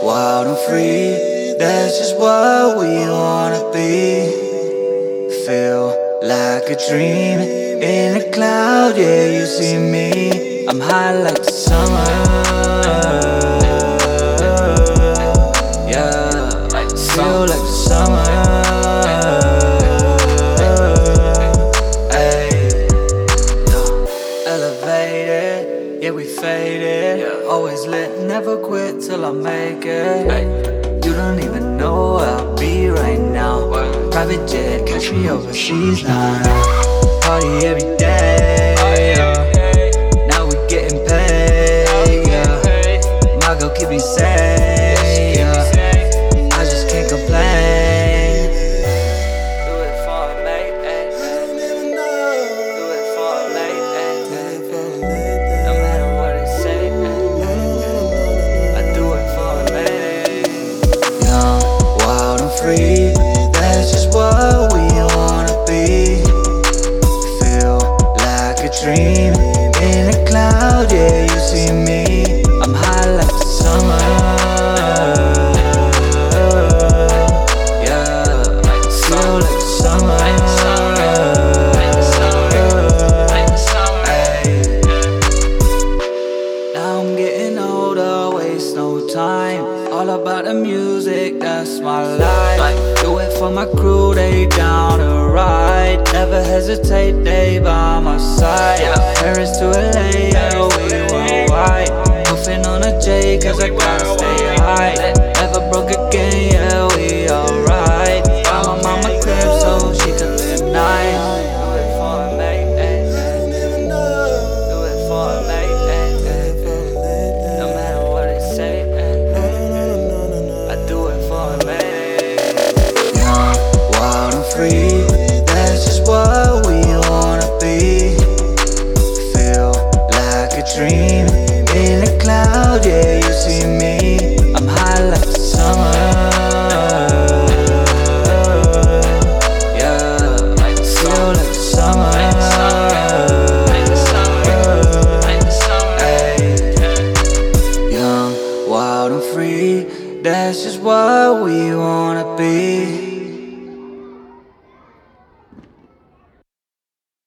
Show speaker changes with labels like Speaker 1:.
Speaker 1: wild and free, that's just what we wanna be. Feel like a dream in a cloud, yeah, you see me. I'm high like the summer, yeah, feel like the summer. Elevated, yeah, we faded. Always lit, never quit till I make it. You don't even know where I'll be right now. Private jet, catch me overseas now. Party every day, yeah. Now we getting paid, yeah. My girl keep me safe, yeah. I just can't complain. Do it for a mate, do it for a mate, no matter what they say, I do it for a mate. Young, wild and free, that's just what we wanna be. Feel like a dream in a cloud, yeah, you see me. I'm high like the summer, yeah, feel like the summer. Now I'm getting older, waste no time. All about the music, that's my life. Do it for my crew, they down to ride. Never hesitate, they by my side. Paris to LA, yeah, we worldwide. Puffin' on a J, cause I gotta stay high. Never broke again, yeah, we alright. Buy my mama crib so she could live nice. Do it for a mate, do it for a mate, no matter what they say, I do it for a mate. Young, wild and free, that's just what we wanna be. Feel like a dream in a cloud, yeah, you see me.